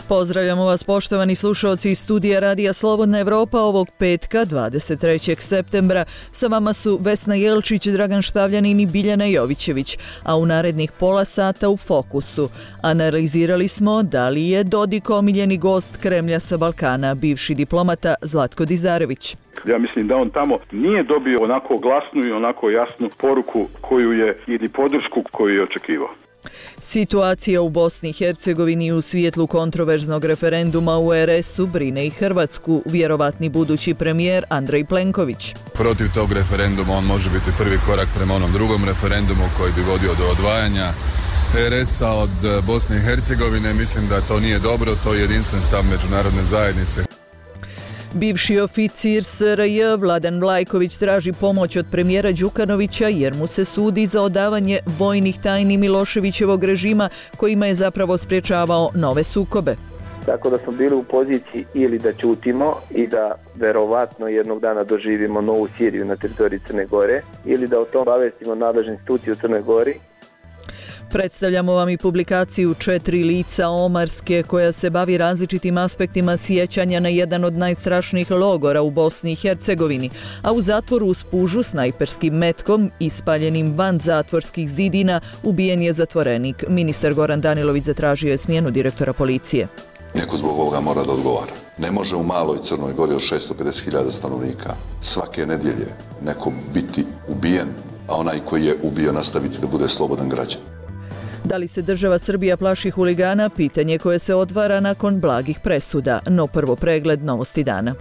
Pozdravljamo vas poštovani slušalci iz studija Radija Slobodna Evropa ovog petka 23. septembra. Sa vama su Vesna Jelčić, Dragan Štavljanin i Biljana Jovićević, a u narednih pola sata u fokusu analizirali smo da li je Dodik omiljeni gost Kremlja sa Balkana, bivši diplomata Zlatko Dizarević. Ja mislim da on tamo nije dobio onako glasnu i onako jasnu poruku koju je ili podršku koju je očekivao. Situacija u Bosni i Hercegovini u svijetlu kontroverznog referenduma u RS-u brine i Hrvatsku, vjerovatni budući premijer Andrej Plenković. Protiv tog referenduma on može biti prvi korak prema onom drugom referendumu koji bi vodio do odvajanja RS-a od Bosne i Hercegovine. Mislim da to nije dobro, to je jedinstven stav međunarodne zajednice. Bivši oficir SRJ Vladan Vlajković traži pomoć od premijera Đukanovića jer mu se sudi za odavanje vojnih tajni Miloševićevog režima kojima je zapravo sprječavao nove sukobe. Tako da smo bili u poziciji ili da ćutimo i da verovatno jednog dana doživimo novu Siriju na teritoriji Crne Gore ili da o tom obavestimo nadležne institucije u Crnoj Gori. Predstavljamo vam i publikaciju 4 lica Omarske koja se bavi različitim aspektima sjećanja na jedan od najstrašnijih logora u Bosni i Hercegovini, a u zatvoru uz pužu snajperskim metkom ispaljenim van zatvorskih zidina ubijen je zatvorenik. Ministar Goran Danilović zatražio je smjenu direktora policije. Neko zbog ovoga mora da odgovara. Ne može u maloj Crnoj Gori od 650.000 stanovnika svake nedjelje neko biti ubijen, a onaj koji je ubio nastaviti da bude slobodan građan. Da li se država Srbija plaši huligana? Pitanje koje se otvara nakon blagih presuda. No prvo pregled novosti dana.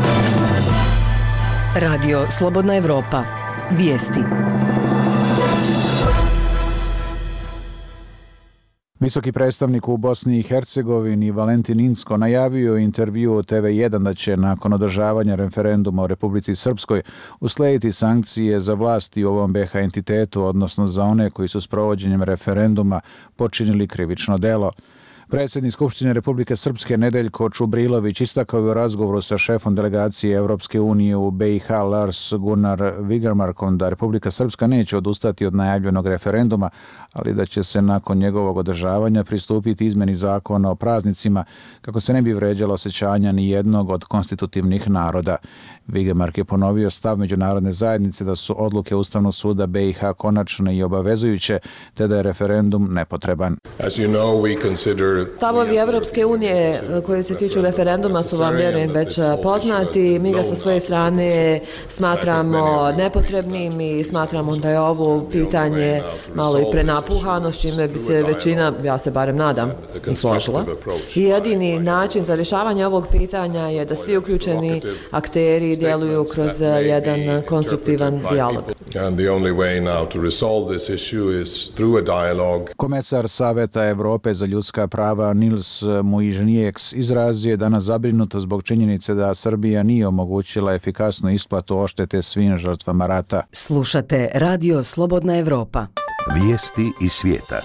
Radio Slobodna Evropa. Vijesti. Visoki predstavnik u Bosni i Hercegovini Valentin Incko najavio u intervju o TV1 da će nakon održavanja referenduma u Republici Srpskoj uslijediti sankcije za vlasti u ovom BiH entitetu, odnosno za one koji su s provođenjem referenduma počinili krivično delo. Predsjednik Skupštine Republike Srpske Nedeljko Čubrilović istakao je u razgovoru sa šefom delegacije Europske unije u BiH Lars Gunnar Vigermarkom da Republika Srpska neće odustati od najavljenog referenduma, ali da će se nakon njegovog održavanja pristupiti izmjeni zakona o praznicima kako se ne bi vređalo osjećanja ni jednog od konstitutivnih naroda. Vigermark je ponovio stav međunarodne zajednice da su odluke Ustavnog suda BiH konačne i obavezujuće, te da je referendum nepotreban. Stavovi Evropske unije koji se tiču referenduma su vam vjerujem već poznati. Mi ga sa svoje strane smatramo nepotrebnim i smatramo da je ovo pitanje malo i prenapuhano, s čime bi se većina, ja se barem nadam, i složila. I jedini način za rješavanje ovog pitanja je da svi uključeni akteri djeluju kroz jedan konstruktivan dijalog. Komesar Saveta Evrope za ljudska prava Nils Muižnieks izrazio je danas zabrinutost zbog činjenice da Srbija nije omogućila efikasnu isplatu odštete svim žrtvama rata. Slušate Radio Slobodna Evropa. Vijesti iz svijeta.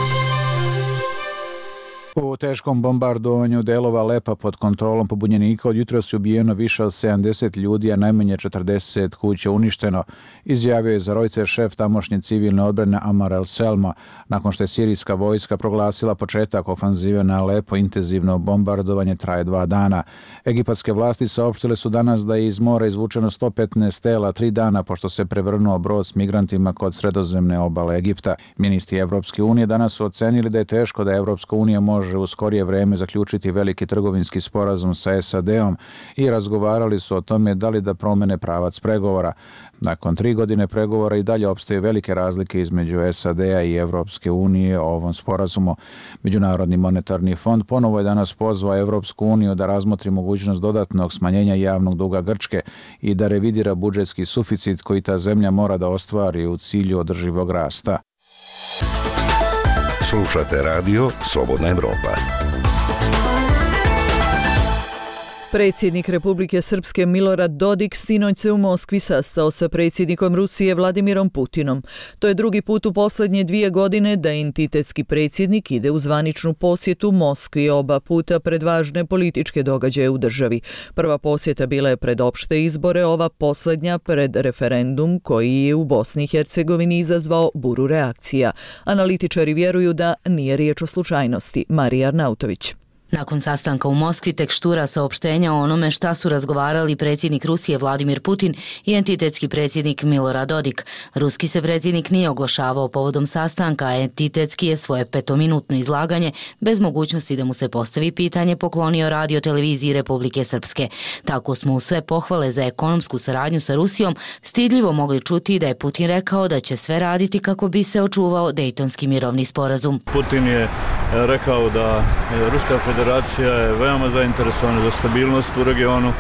U teškom bombardovanju delova Alepa pod kontrolom pobunjenika od jutros je ubijeno više od 70 ljudi, a najmanje 40 kuća uništeno, izjavio je za Reuters šef tamošnje civilne odbrane Amar el-Selma, nakon što je sirijska vojska proglasila početak ofanzive na Alepo. Intenzivno bombardovanje traje 2 dana. Egipatske vlasti saopštile su danas da je iz mora izvučeno 115 tela 3 dana pošto se prevrnuo brod s migrantima kod sredozemne obale Egipta. Ministri Evropske unije danas su ocenili da je teško da Evropska unija može u skorije vreme zaključiti veliki trgovinski sporazum sa SAD-om i razgovarali su o tome da li da promene pravac pregovora. Nakon 3 godine pregovora i dalje opstaju velike razlike između SAD-a i Evropske unije o ovom sporazumu. Međunarodni monetarni fond ponovo je danas pozvao Evropsku uniju da razmotri mogućnost dodatnog smanjenja javnog duga Grčke i da revidira budžetski suficit koji ta zemlja mora da ostvari u cilju održivog rasta. Slušate radio Slobodna Evropa. Predsjednik Republike Srpske Milorad Dodik sinoć se u Moskvi sastao sa predsjednikom Rusije Vladimirom Putinom. To je drugi put u posljednje 2 godine da entitetski predsjednik ide u zvaničnu posjetu Moskvi, oba puta pred važne političke događaje u državi. Prva posjeta bila je pred opšte izbore, ova posljednja pred referendum koji je u Bosni i Hercegovini izazvao buru reakcija. Analitičari vjeruju da nije riječ o slučajnosti. Marija Arnautović. Nakon sastanka u Moskvi tek štura saopštenja o onome šta su razgovarali predsjednik Rusije Vladimir Putin i entitetski predsjednik Milorad Dodik. Ruski se predsjednik nije oglašavao povodom sastanka, a entitetski je svoje 5-minutno izlaganje bez mogućnosti da mu se postavi pitanje poklonio radioteleviziji Republike Srpske. Tako smo u sve pohvale za ekonomsku saradnju sa Rusijom stidljivo mogli čuti da je Putin rekao da će sve raditi kako bi se očuvao Dejtonski mirovni sporazum. Putin je rekao da Ruska federacija je veoma zainteresovana za stabilnost u regionu,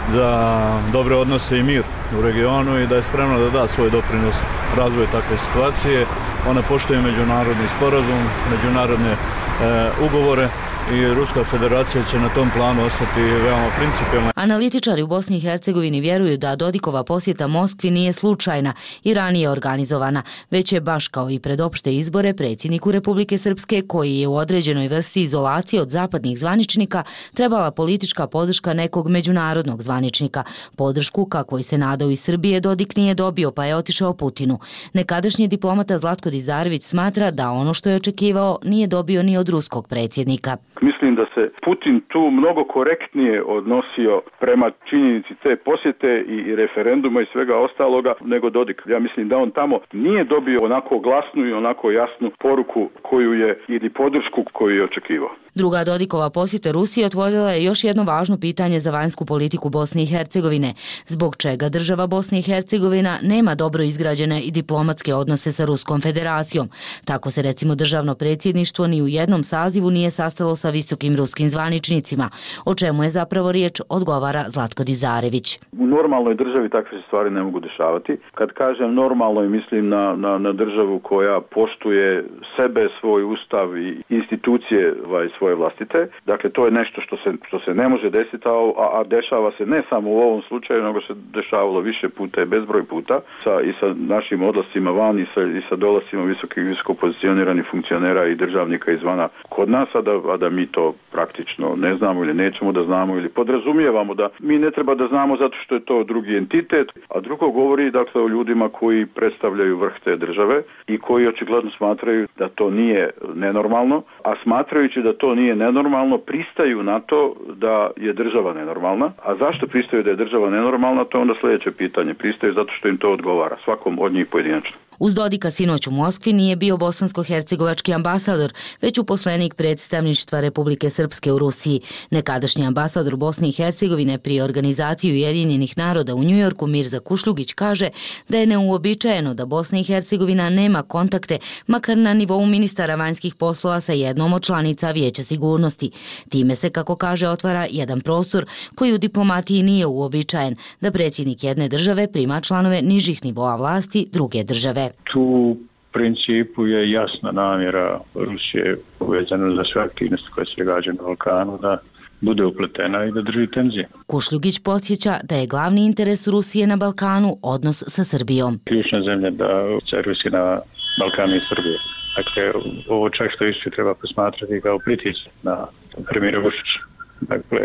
za dobre odnose i mir u regionu i da je spremna da da svoj doprinos razvoju takve situacije. Ona poštuje međunarodni sporazum, međunarodne ugovore i Ruska federacija će na tom planu ostati veoma principijelna. Analitičari u Bosni i Hercegovini vjeruju da Dodikova posjeta Moskvi nije slučajna i ranije organizovana, već je baš kao i pred opšte izbore predsjedniku Republike Srpske, koji je u određenoj vrsti izolacije od zapadnih zvaničnika, trebala politička podrška nekog međunarodnog zvaničnika. Podršku, kakvoj se nadao iz Srbije, Dodik nije dobio, pa je otišao Putinu. Nekadašnji diplomata Zlatko Dizarević smatra da ono što je očekivao nije dobio ni od ruskog predsjednika. Mislim da se Putin tu mnogo korektnije odnosio prema činjenici te posjete i referenduma i svega ostaloga nego Dodik. Ja mislim da on tamo nije dobio onako glasnu i onako jasnu poruku koju je ili podršku koju je očekivao. Druga Dodikova posjeta Rusiji otvorila je još jedno važno pitanje za vanjsku politiku Bosne i Hercegovine. Zbog čega država Bosne i Hercegovina nema dobro izgrađene i diplomatske odnose sa Ruskom federacijom? Tako se recimo državno predsjedništvo ni u jednom sazivu nije sastalo sa visokim ruskim zvaničnicima. O čemu je zapravo riječ, odgovara Zlatko Dizarević. U normalnoj državi takve se stvari ne mogu dešavati. Kad kažem normalno, mislim na državu koja poštuje sebe, svoj ustav i institucije svoje vlastite. Dakle, to je nešto što se ne može desiti, a dešava se ne samo u ovom slučaju, nego se dešavalo više puta i bezbroj puta i sa našim odlascima van i sa dolascima visoko pozicioniranih funkcionera i državnika izvana kod nas, a da mi to praktično ne znamo ili nećemo da znamo ili podrazumijevamo da mi ne treba da znamo zato što je to drugi entitet, a drugo govori dakle o ljudima koji predstavljaju vrh te države i koji očigledno smatraju da to nije nenormalno, a smatrajući da to nije nenormalno pristaju na to da je država nenormalna. A zašto pristaju da je država nenormalna, to je onda sljedeće pitanje. Pristaju zato što im to odgovara, svakom od njih pojedinačno. Uz Dodika sinoć u Moskvi nije bio bosansko-hercegovački ambasador, već uposlenik predstavništva Republike Srpske u Rusiji. Nekadašnji ambasador Bosne i Hercegovine pri organizaciji Ujedinjenih naroda u Njujorku Mirza Kušljugić kaže da je neuobičajeno da Bosna i Hercegovina nema kontakte, makar na nivou ministara vanjskih poslova sa jednom od članica Vijeća sigurnosti. Time se, kako kaže, otvara jedan prostor koji u diplomatiji nije uobičajen, da predsjednik jedne države prima članove nižih nivoa vlasti druge države. Tu u principu je jasna namjera Rusije povezana za sve aktivnosti koje se događaju na Balkanu da bude upletena i da drži tenzije. Kušljugić podsjeća da je glavni interes Rusije na Balkanu odnos sa Srbijom. Ključna zemlja da Rusija na Balkanu i Srbije. Dakle, ovo čak što više treba posmatrati kao pritisak na premijera Vučića. Dakle,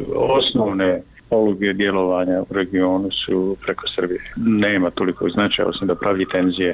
osnovne poluge djelovanja u regionu su preko Srbije. Nema toliko značaja osim da pravi tenzije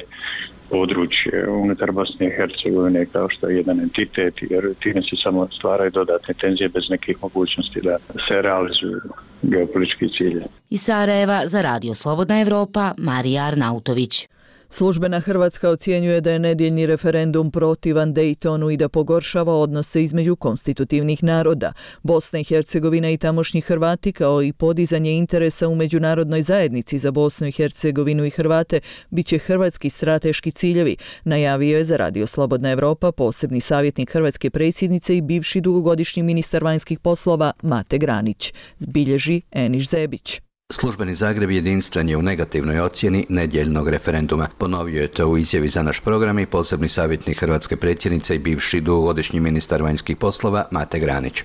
područje unutar Bosne i Hercegovine kao što je jedan entitet, jer time se samo stvaraju dodatne tenzije bez nekih mogućnosti da se realizuju geopolitički cilje. Iz Sarajeva za Radio Slobodna Evropa, Marija Arnautović. Službena Hrvatska ocjenjuje da je nedjeljni referendum protivan Dejtonu i da pogoršava odnose između konstitutivnih naroda. Bosna i Hercegovina i tamošnji Hrvati, kao i podizanje interesa u međunarodnoj zajednici za Bosnu i Hercegovinu i Hrvate, bit će hrvatski strateški ciljevi, najavio je za Radio Slobodna Evropa posebni savjetnik hrvatske predsjednice i bivši dugogodišnji ministar vanjskih poslova Mate Granić. Bilježi Eniš Zebić. Službeni Zagreb jedinstven je u negativnoj ocjeni nedjeljnog referenduma. Ponovio je to u izjavi za naš program i posebni savjetnik hrvatske predsjednice i bivši dugogodišnji ministar vanjskih poslova Mate Granić.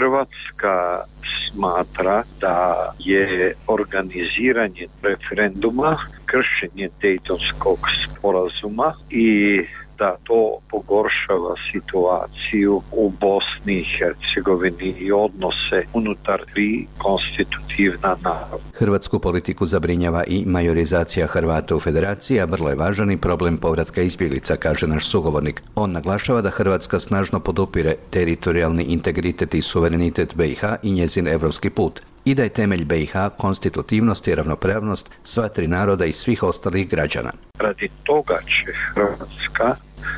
Hrvatska smatra da je organiziranje referenduma kršenje Dejtonskog sporazuma i da to pogoršava situaciju u Bosni i Hercegovini i odnose unutar tri konstitutivna naroda. Hrvatsku politiku zabrinjava i majorizacija Hrvata u federaciji, a vrlo je važan i problem povratka izbjeglica, kaže naš sugovornik. On naglašava da Hrvatska snažno podupire teritorijalni integritet i suverenitet BiH i njezin evropski put i da je temelj BiH konstitutivnost i ravnopravnost sva tri naroda i svih ostalih građana. Radi toga će Hrvatska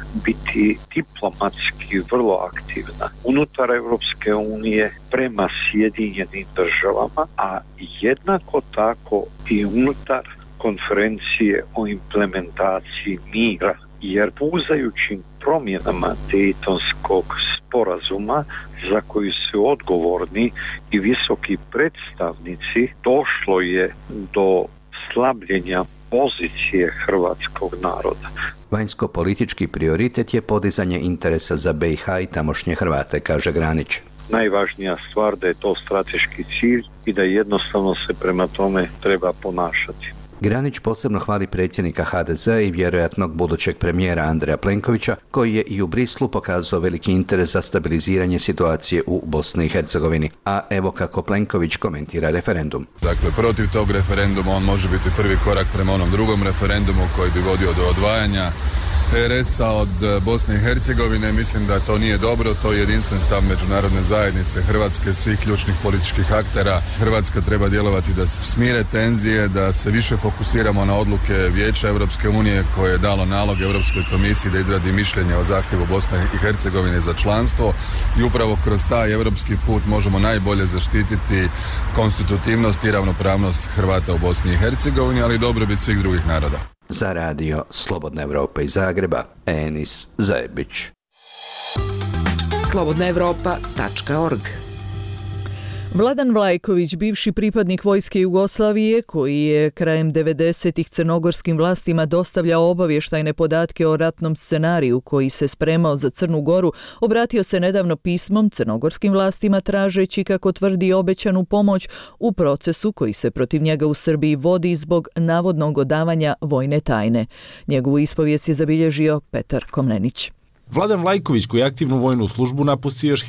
biti diplomatski vrlo aktivna unutar Europske unije prema Sjedinjenim državama, a jednako tako i unutar konferencije o implementaciji mira, jer puzajućim promjenama Dejtonskog sporazuma za koji su odgovorni i visoki predstavnici, došlo je do slabljenja pozicije hrvatskog naroda. Vanjsko-politički prioritet je podizanje interesa za BiH i tamošnje Hrvate, kaže Granić. Najvažnija stvar da je to strateški cilj i da jednostavno se prema tome treba ponašati. Granić posebno hvali predsjednika HDZ-a i vjerojatnog budućeg premijera Andreja Plenkovića, koji je i u Brislu pokazao veliki interes za stabiliziranje situacije u Bosni i Hercegovini. A evo kako Plenković komentira referendum. Dakle, protiv tog referenduma on može biti prvi korak prema onom drugom referendumu koji bi vodio do odvajanja RS-a od Bosne i Hercegovine. Mislim da to nije dobro, to je jedinstven stav međunarodne zajednice Hrvatske, svih ključnih političkih aktera. Hrvatska treba djelovati da se smire tenzije, da se više fokusiramo na odluke Vijeća Europske unije koje je dalo nalog Europskoj komisiji da izradi mišljenje o zahtjevu Bosne i Hercegovine za članstvo i upravo kroz taj europski put možemo najbolje zaštititi konstitutivnost i ravnopravnost Hrvata u Bosni i Hercegovini, ali i dobrobit svih drugih naroda. Za radio Slobodna Evropa iz Zagreba, Enis Zajebić. slobodnaevropa.org. Vladan Vlajković, bivši pripadnik vojske Jugoslavije, koji je krajem 90-ih crnogorskim vlastima dostavljao obavještajne podatke o ratnom scenariju koji se spremao za Crnu Goru, obratio se nedavno pismom crnogorskim vlastima tražeći, kako tvrdi, obećanu pomoć u procesu koji se protiv njega u Srbiji vodi zbog navodnog odavanja vojne tajne. Njegovu ispovijest je zabilježio Petar Komnenić. Vladan Vlajković, koji je aktivnu vojnu službu napustio još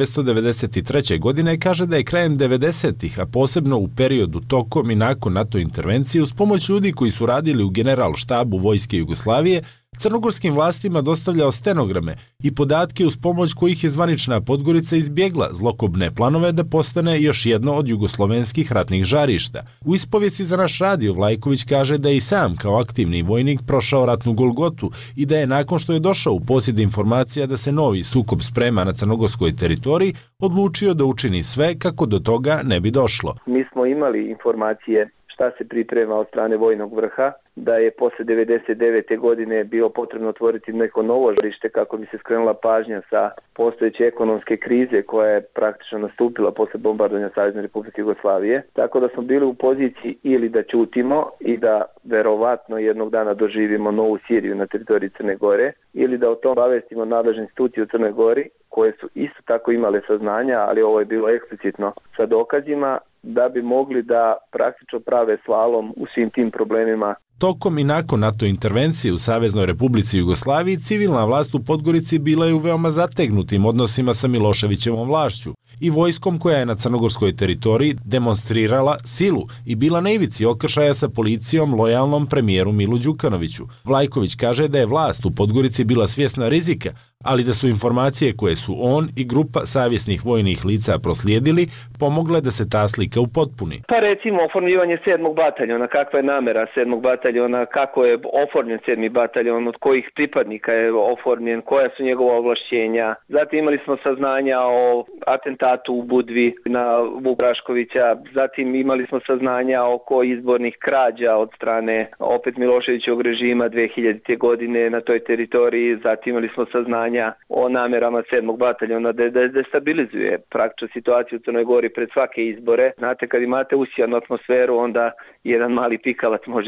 1993. godine, kaže da je krajem 90-ih, a posebno u periodu tokom i nakon NATO intervencije, uz pomoć ljudi koji su radili u generalštabu vojske Jugoslavije, crnogorskim vlastima dostavljao stenograme i podatke uz pomoć kojih je zvanična Podgorica izbjegla zlokobne planove da postane još jedno od jugoslovenskih ratnih žarišta. U ispovijesti za naš radio Vlajković kaže da je i sam kao aktivni vojnik prošao ratnu golgotu i da je nakon što je došao u posjed informacija da se novi sukob sprema na crnogorskoj teritoriji, odlučio da učini sve kako do toga ne bi došlo. Mi smo imali informacije šta se priprema od strane vojnog vrha, da je posle 99. godine bilo potrebno otvoriti neko novo žarište kako bi se skrenula pažnja sa postojeće ekonomske krize koja je praktično nastupila posle bombardovanja Savezne Republike Jugoslavije. Tako da smo bili u poziciji ili da ćutimo i da verovatno jednog dana doživimo novu Siriju na teritoriji Crne Gore, ili da o tom obavestimo nadležne institucije u Crnoj Gori koje su isto tako imale saznanja, ali ovo je bilo eksplicitno sa dokazima, da bi mogli da praktično prave slalom u svim tim problemima. Tokom i nakon NATO intervencije u Saveznoj Republici Jugoslaviji, civilna vlast u Podgorici bila je u veoma zategnutim odnosima sa Miloševićevom vlašću i vojskom koja je na crnogorskoj teritoriji demonstrirala silu i bila na ivici okršaja sa policijom lojalnom premijeru Milu Đukanoviću. Vlajković kaže da je vlast u Podgorici bila svjesna rizika, ali da su informacije koje su on i grupa savjesnih vojnih lica proslijedili pomogle da se ta slika upotpuni. Pa recimo oformljivanje 7. bataljona, kakva je namera 7. bataljona, kako je oformljen 7. bataljon, od kojih pripadnika je oformljen, koja su njegova ovlašćenja. Zatim imali smo saznanja o atentatu u Budvi na Vuka Draškovića, zatim imali smo saznanja oko izbornih krađa od strane opet Miloševićevog režima 2000. godine na toj teritoriji, zatim imali smo saznanja o namerama 7. bataljona da destabilizuje praktično situaciju u Crnoj Gori pred svake izbore. Znate, kad imate usijanu atmosferu, onda jedan mali pikavac može da izazove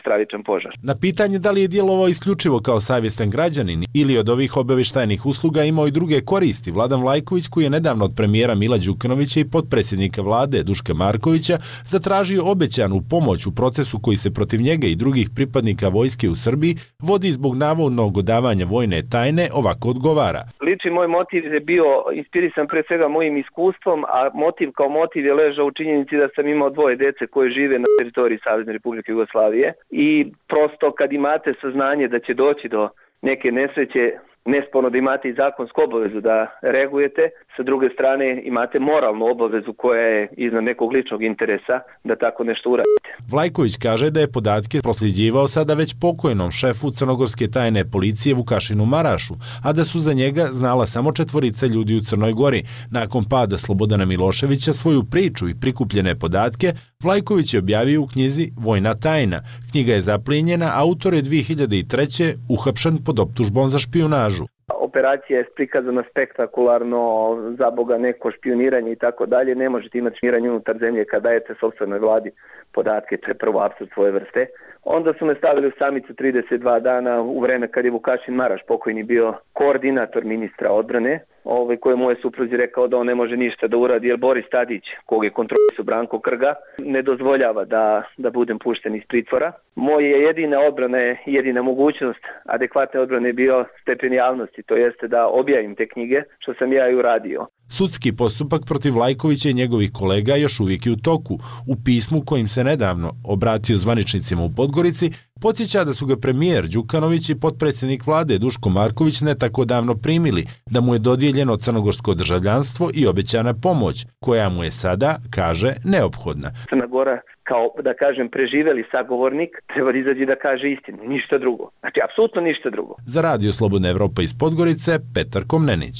stravičan požar. Na pitanje da li je djelovao isključivo kao savjestan građanin ili od ovih obavještajnih usluga imao i druge koristi, Vladan Vlajković, koji je nedavno od premijera Mila Đukanovića i potpredsjednika vlade Duška Markovića zatražio obećanu pomoć u procesu koji se protiv njega i drugih pripadnika vojske u Srbiji vodi zbog navodnog odavanja vojne tajne, ovako odgovara. Lični moj motiv je bio inspirisan pre svega mojim iskustvom, a motiv kao motiv je ležao u činjenici da sam imao 2 dece koje žive na teritoriji Savezne Republike Jugoslavije i prosto kad imate saznanje da će doći do neke nesreće, nesporno da imate i zakonsku obavezu da reagujete, sa druge strane imate moralnu obavezu koja je iznad nekog ličnog interesa da tako nešto uradite. Vlajković kaže da je podatke prosljeđivao sada već pokojnom šefu crnogorske tajne policije Vukašinu Marašu, a da su za njega znala samo 4 ljudi u Crnoj Gori. Nakon pada Slobodana Miloševića svoju priču i prikupljene podatke Vlajković je objavio u knjizi Vojna tajna. Knjiga je zaplijenjena, autor je 2003. uhapšen pod optužbom za špijunažu. Operacija je prikazana spektakularno, za Boga neko špioniranje i tako dalje. Ne možete imati špioniranje unutar zemlje kad dajete sopstvenoj vladi podatke, to je prvo apsurd svoje vrste. Onda su me stavili u samicu 32 dana u vreme kad je Vukašin Maraš pokojni bio koordinator ministra odbrane, kojemu je supruzi rekao da on ne može ništa da uradi, jer Boris Tadić, kog je kontrolisao Branko Krga, ne dozvoljava da budem pušten iz pritvora. Moja jedina odbrana je, jedina mogućnost adekvatne odbrane je bio stepen javnosti, to jeste da objavim te knjige, što sam ja i uradio. Sudski postupak protiv Vlajkovića i njegovih kolega još uvijek je u toku. U pismu kojim se nedavno obratio zvaničnicima u Podgorici, podsjeća da su ga premijer Đukanović i potpredsjednik vlade Duško Marković ne tako davno primili, da mu je dodijeljeno crnogorsko državljanstvo i obećana pomoć, koja mu je sada, kaže, neophodna. Crna Gora, kao da kažem preživeli sagovornik, treba da izađe da kaže istinu, ništa drugo. Znači, apsolutno ništa drugo. Za Radio Slobodna Evropa iz Podgorice, Petar Komnenić.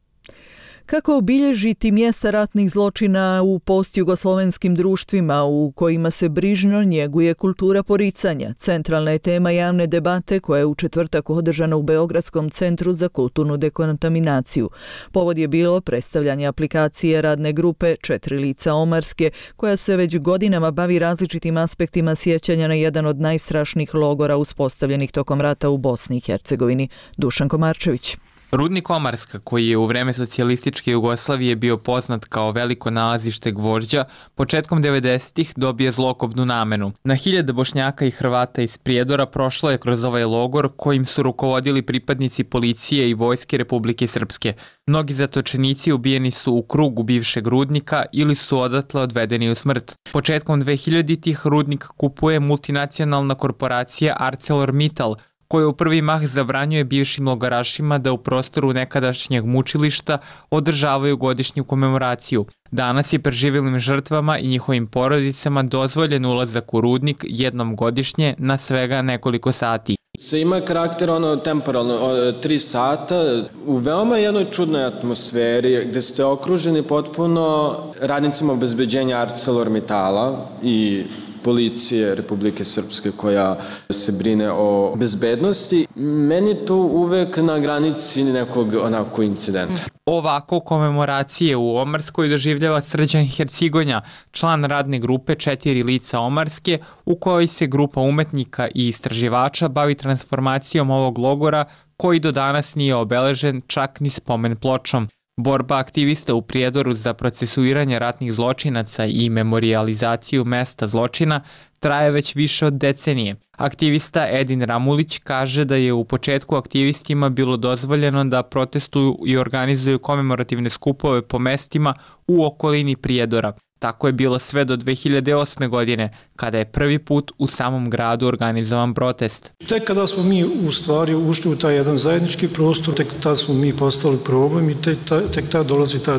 Kako obilježiti mjesta ratnih zločina u postjugoslovenskim društvima u kojima se brižno njeguje kultura poricanja? Centralna je tema javne debate koja je u četvrtak održana u Beogradskom centru za kulturnu dekontaminaciju. Povod je bilo predstavljanje aplikacije radne grupe 4 lica Omarske, koja se već godinama bavi različitim aspektima sjećanja na jedan od najstrašnijih logora uspostavljenih tokom rata u Bosni i Hercegovini. Dušan Komarčević. Rudnik Omarska, koji je u vreme socijalističke Jugoslavije bio poznat kao veliko nalazište gvožđa, početkom 90-ih dobije zlokobnu namenu. Na hiljade Bošnjaka i Hrvata iz Prijedora prošlo je kroz ovaj logor kojim su rukovodili pripadnici policije i vojske Republike Srpske. Mnogi zatočenici ubijeni su u krugu bivšeg rudnika ili su odatle odvedeni u smrt. Početkom 2000-ih rudnik kupuje multinacionalna korporacija ArcelorMittal, koja u prvi mah zabranjuje bivšim logorašima da u prostoru nekadašnjeg mučilišta održavaju godišnju komemoraciju. Danas je preživjelim žrtvama i njihovim porodicama dozvoljen ulazak u rudnik jednom godišnje na svega nekoliko sati. Sve ima karakter temporalno, 3 sata, u veoma jednoj čudnoj atmosferi gdje ste okruženi potpuno radnicima obezbeđenja ArcelorMittala i policije Republike Srpske koja se brine o bezbednosti. Meni to uvek na granici nekog onako incidenta. Ovako komemoracije u Omarskoj doživljava Srđan Hercigonja, član radne grupe 4 lica Omarske, u kojoj se grupa umetnika i istraživača bavi transformacijom ovog logora koji do danas nije obeležen čak ni spomen pločom. Borba aktivista u Prijedoru za procesuiranje ratnih zločinaca i memorijalizaciju mesta zločina traje već više od decenije. Aktivista Edin Ramulić kaže da je u početku aktivistima bilo dozvoljeno da protestuju i organizuju komemorativne skupove po mestima u okolini Prijedora. Tako je bilo sve do 2008. godine, kada je prvi put u samom gradu organizovan protest. Tek kada smo mi u stvari ušli u taj jedan zajednički prostor, tek tad smo mi postali problem i tek tad dolazi ta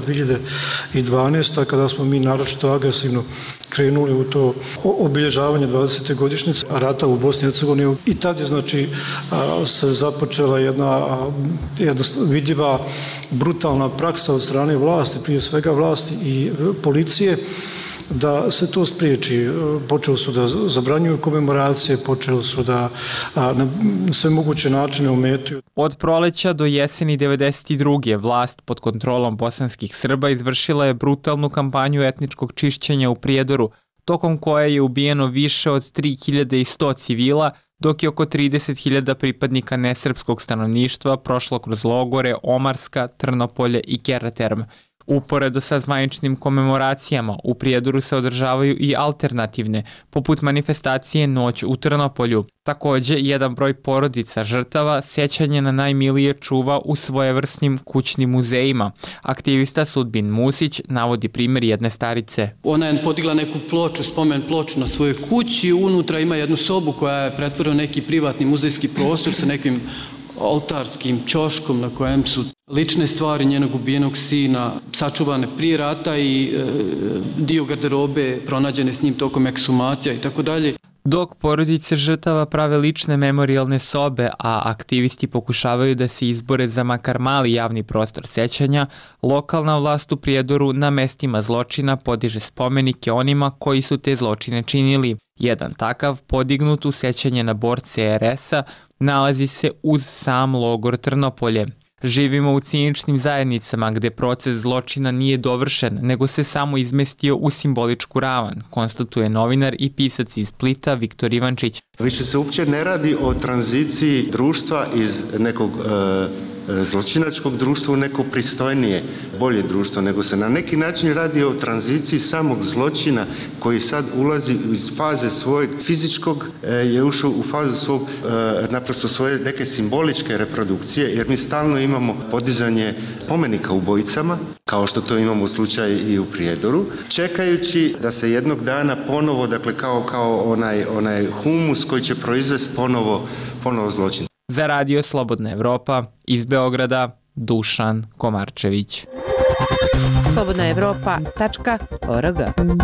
2012. kada smo mi naročito agresivno krenuli u to obilježavanje 20. godišnjice rata u Bosni i Hercegovini. I tad je znači se započela jedna vidljiva brutalna praksa od strane vlasti, prije svega vlasti i policije, da se to spriječi. Počeli su da zabranjuju komemoracije, počeli su da na sve moguće načine ometaju. Od proleća do jeseni 92. vlast pod kontrolom bosanskih Srba izvršila je brutalnu kampanju etničkog čišćenja u Prijedoru, tokom koje je ubijeno više od 3100 civila, dok je oko 30.000 pripadnika nesrpskog stanovništva prošlo kroz logore Omarska, Trnopolje i Keraterm. Uporedo sa zvaničnim komemoracijama, u Prijedoru se održavaju i alternativne, poput manifestacije Noć u Trnopolju. Takođe, jedan broj porodica žrtava sećanje na najmilije čuva u svojevrsnim kućnim muzejima. Aktivista Sudbin Musić navodi primjer jedne starice. Ona je podigla neku ploču, spomen ploču na svojoj kući, unutra ima jednu sobu koja je pretvorila neki privatni muzejski prostor sa nekim oltarskim ćoškom na kojem su lične stvari njenog ubijenog sina sačuvane prije rata i dio garderobe pronađene s njim tokom ekshumacija i tako dalje. Dok porodice žrtava prave lične memorijalne sobe, a aktivisti pokušavaju da se izbore za makar mali javni prostor sećanja, lokalna vlast u Prijedoru na mestima zločina podiže spomenike onima koji su te zločine činili. Jedan takav, podignut u sećanje na borce RS-a, nalazi se uz sam logor Trnopolje. Živimo u ciničnim zajednicama gde proces zločina nije dovršen, nego se samo izmestio u simboličku ravan, konstatuje novinar i pisac iz Splita Viktor Ivančić. Više se uopće ne radi o tranziciji društva iz nekog zločinačkog društva u neko pristojnije, bolje društvo, nego se na neki način radi o tranziciji samog zločina koji sad ulazi iz faze svojeg fizičkog, je ušao u fazu svog, naprosto svoje neke simboličke reprodukcije, jer mi stalno imamo podizanje spomenika ubojicama, kao što to imamo u slučaju i u Prijedoru, čekajući da se jednog dana ponovo, dakle kao onaj humus koji će proizvesti ponovo zločin. Za Radio Slobodna Evropa, iz Beograda, Dušan Komarčević. slobodnaevropa.org.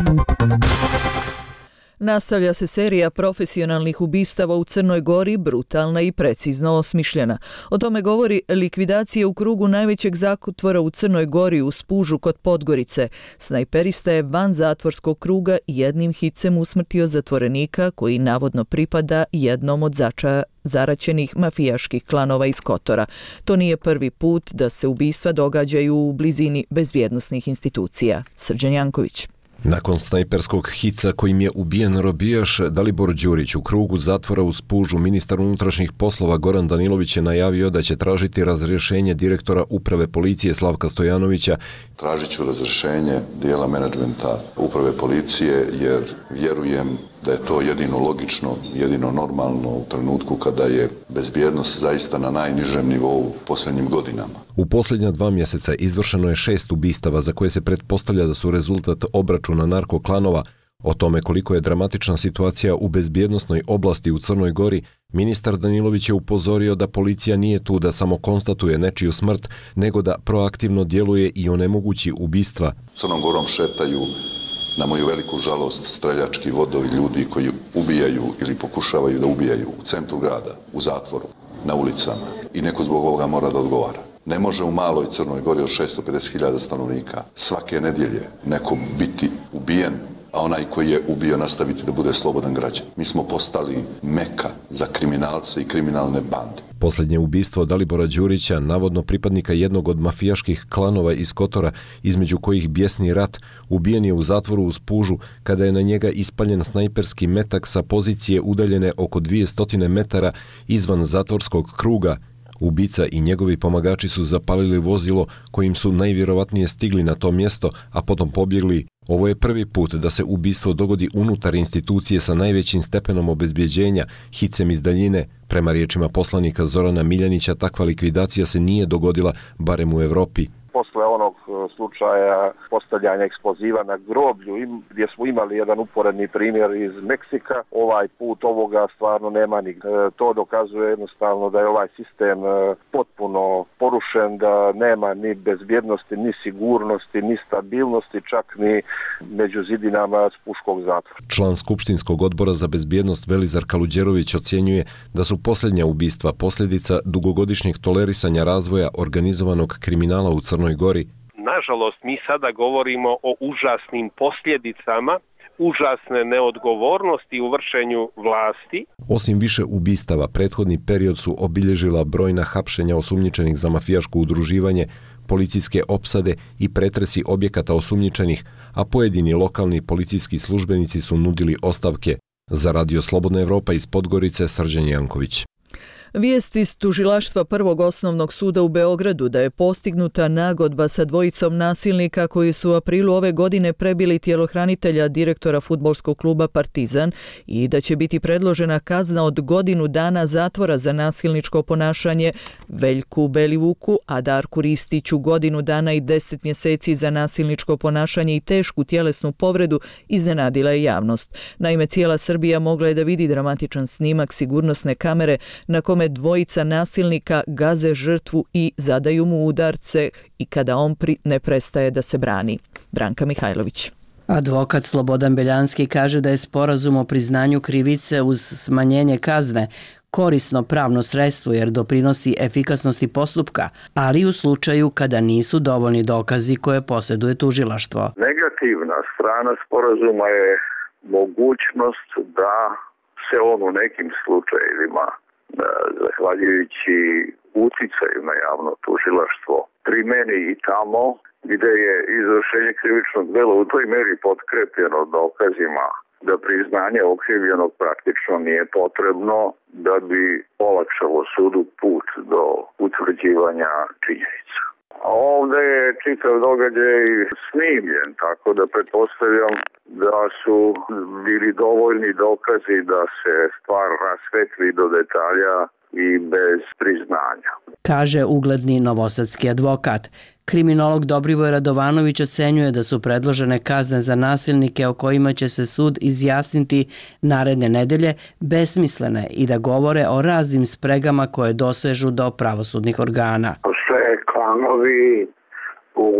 Nastavlja se serija profesionalnih ubistava u Crnoj Gori, brutalna i precizno osmišljena. O tome govori likvidacija u krugu najvećeg zatvora u Crnoj Gori u Spužu kod Podgorice. Snajperista je van zatvorskog kruga jednim hicem usmrtio zatvorenika koji navodno pripada jednom od zaraćenih mafijaških klanova iz Kotora. To nije prvi put da se ubistva događaju u blizini bezbjednosnih institucija. Srđan Janković. Nakon snajperskog hica kojim je ubijen robijaš Dalibor Đurić u krugu zatvora u Spužu, ministar unutrašnjih poslova Goran Danilović je najavio da će tražiti razrješenje direktora uprave policije Slavka Stojanovića. Tražit ću razrješenje dijela menadžmenta uprave policije jer vjerujem da je to jedino logično, jedino normalno u trenutku kada je bezbjednost zaista na najnižem nivou u posljednjim godinama. U posljednja 2 mjeseca izvršeno je 6 ubistava za koje se pretpostavlja da su rezultat obračuna narkoklanova. O tome koliko je dramatična situacija u bezbjednosnoj oblasti u Crnoj Gori, ministar Danilović je upozorio da policija nije tu da samo konstatuje nečiju smrt, nego da proaktivno djeluje i onemogući ubistva. Crnom Gorom šetaju, na moju veliku žalost, streljački vodovi ljudi koji ubijaju ili pokušavaju da ubijaju u centru grada, u zatvoru, na ulicama i neko zbog ovoga mora da odgovara. Ne može u maloj Crnoj Gori od 650.000 stanovnika svake nedjelje neko biti ubijen, a onaj koji je ubio nastaviti da bude slobodan građan. Mi smo postali meka za kriminalce i kriminalne bande. Posljednje ubistvo Dalibora Đurića, navodno pripadnika jednog od mafijaških klanova iz Kotora, između kojih bijesni rat, ubijen je u zatvoru u Spužu kada je na njega ispaljen snajperski metak sa pozicije udaljene oko 200 metara izvan zatvorskog kruga. Ubica i njegovi pomagači su zapalili vozilo kojim su najvjerovatnije stigli na to mjesto, a potom pobjegli. Ovo je prvi put da se ubistvo dogodi unutar institucije sa najvećim stepenom obezbjeđenja, hicem iz daljine. Prema riječima poslanika Zorana Miljanića, takva likvidacija se nije dogodila, barem u Evropi. Posle onog slučaja postavljanja eksploziva na groblju, gdje smo imali jedan uporedni primjer iz Meksika, ovaj put ovoga stvarno nema ni. To dokazuje jednostavno da je ovaj sistem potpuno porušen, da nema ni bezbjednosti, ni sigurnosti, ni stabilnosti, čak ni među zidinama Spuškog zatvora. Član Skupštinskog odbora za bezbjednost Velizar Kaluđerović ocjenjuje da su posljednja ubistva posljedica dugogodišnjeg tolerisanja razvoja organizovanog kriminala u Crnoj Gori. Nažalost, mi sada govorimo o užasnim posljedicama, užasne neodgovornosti u vršenju vlasti. Osim više ubistava, prethodni period su obilježila brojna hapšenja osumnjičenih za mafijaško udruživanje, policijske opsade i pretresi objekata osumnjičenih, a pojedini lokalni policijski službenici su nudili ostavke. Za Radio Slobodna Evropa iz Podgorice, Srđan Janković. Vijest iz tužilaštva Prvog osnovnog suda u Beogradu da je postignuta nagodba sa dvojicom nasilnika koji su u aprilu ove godine prebili tjelohranitelja direktora fudbalskog kluba Partizan i da će biti predložena kazna od 1 godinu dana zatvora za nasilničko ponašanje Veljku Belivuku, a Darku Ristiću 1 godinu dana i 10 mjeseci za nasilničko ponašanje i tešku tjelesnu povredu, iznenadila je javnost. Naime, cijela Srbija mogla je da vidi dramatičan snimak sigurnosne kamere na kome dvojica nasilnika gaze žrtvu i zadaju mu udarce i kada on ne prestaje da se brani. Branka Mihajlović. Advokat Slobodan Beljanski kaže da je sporazum o priznanju krivice uz smanjenje kazne korisno pravno sredstvo jer doprinosi efikasnosti postupka, ali u slučaju kada nisu dovoljni dokazi koje posjeduje tužilaštvo. Negativna strana sporazuma je mogućnost da se on u nekim slučajevima, zahvaljujući uticaju na javno tužilaštvo, primeni i tamo gdje je izvršenje krivičnog dela u toj meri potkrepljeno dokazima da priznanje okrivljenog praktično nije potrebno da bi olakšalo sudu put do utvrđivanja činjenica. Ovdje je čitav događaj snimljen, tako da pretpostavljam da su bili dovoljni dokazi da se stvar rasvetli do detalja i bez priznanja. Kaže ugledni novosadski advokat. Kriminolog Dobrivoj Radovanović ocenjuje da su predložene kazne za nasilnike o kojima će se sud izjasniti naredne nedelje besmislene i da govore o raznim spregama koje dosežu do pravosudnih organa. Postoje klanovi u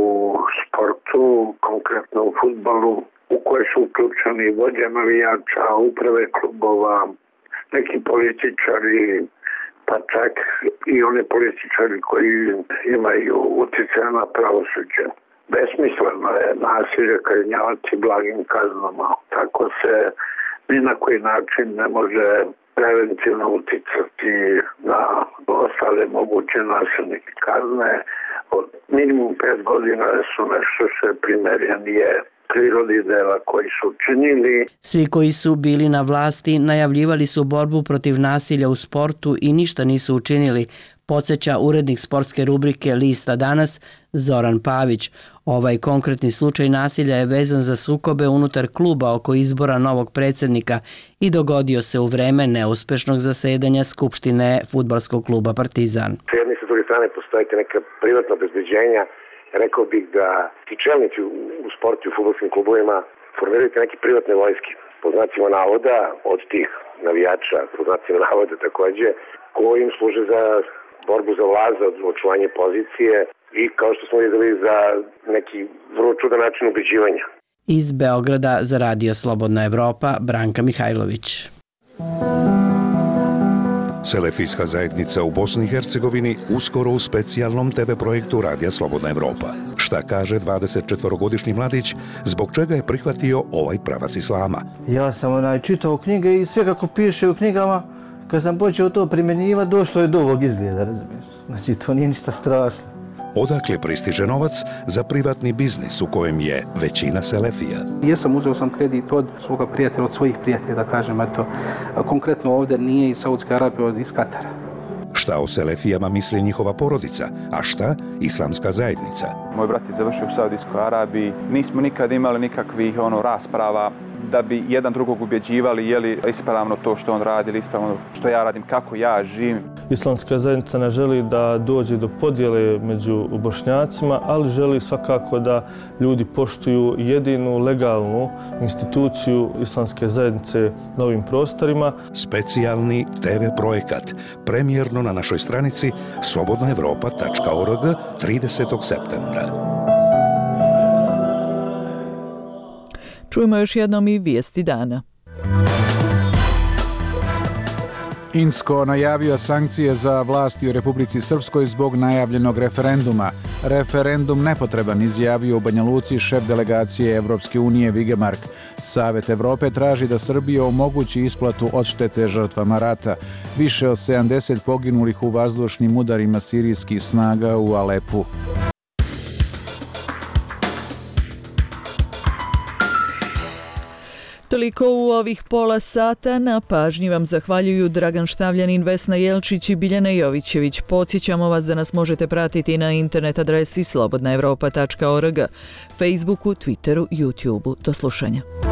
sportu, konkretno u fudbalu, u koje su uključeni vođe navijača, uprave klubova, neki političari, pa čak i oni političari koji imaju utjecaj na pravosuđe. Besmisleno je nasilje kažnjavati blagim kaznama. Tako se ni na koji način ne može preventivno uticati na ostale moguće nasilnike. Kazne od minimum 5 godina su nešto što je primjerenije prirodi dela koji su učinili. Svi koji su bili na vlasti najavljivali su borbu protiv nasilja u sportu i ništa nisu učinili, podsjeća urednik sportske rubrike Lista danas Zoran Pavić. Ovaj konkretni slučaj nasilja je vezan za sukobe unutar kluba oko izbora novog predsjednika i dogodio se u vreme neuspešnog zasedanja Skupštine fudbalskog kluba Partizan. S jedne i s druge strane postoje neka privatna obezbeđenja. Rekao bih da ti čelnici u sportu i u fudbalskim klubovima formiraju neke privatne vojske, po znacima navoda, od tih navijača, po znacima navoda takođe, koji im služe za borbu za vlast, za očuvanje pozicije i kao što smo vidjeli za neki vrlo čudan način ubeđivanja. Iz Beograda za Radio Slobodna Evropa, Branka Mihajlović. Selefijska zajednica u Bosni i Hercegovini uskoro u specijalnom TV projektu Radija Slobodna Evropa. Šta kaže 24-godišnji mladić, zbog čega je prihvatio ovaj pravac islama? Ja sam čitao knjige i sve kako piše u knjigama, kad sam počeo to primjenjivati, došlo je do ovog izgleda, razumiješ? Znači, to nije ništa strašno. Odakle pristiže novac za privatni biznis u kojem je većina selefija? Uzeo sam kredit od svoga prijatelja, od svojih prijatelja, da kažem, eto, konkretno ovdje nije iz Saudske Arabije, iz Katara. Šta o selefijama misli njihova porodica, a šta islamska zajednica? Moj brat je završio u Saudijskoj Arabiji. Nismo nikad imali nikakvih rasprava da bi jedan drugog ubjeđivali je li ispravno to što on radi ili ispravno što ja radim, kako ja živim. Islamska zajednica ne želi da dođe do podjele među Bošnjacima, ali želi svakako da ljudi poštuju jedinu legalnu instituciju Islamske zajednice na ovim prostorima. Specijalni TV projekat, premijerno na našoj stranici slobodnaevropa.org 30. septembra. Čujemo još jednom i vijesti dana. Insko najavio sankcije za vlasti u Republici Srpskoj zbog najavljenog referenduma. Referendum nepotreban, izjavio u Banja Luci šef delegacije Evropske unije Vigemark. Savet Evrope traži da Srbija omogući isplatu odštete žrtvama rata. Više od 70 poginulih u vazdušnim udarima sirijskih snaga u Alepu. Toliko u ovih pola sata. Na pažnji vam zahvaljuju Dragan Štavljanin, Vesna Jelčić i Biljana Jovićević. Podsjećamo vas da nas možete pratiti na internet adresi slobodnaevropa.org, Facebooku, Twitteru, YouTubeu. Do slušanja.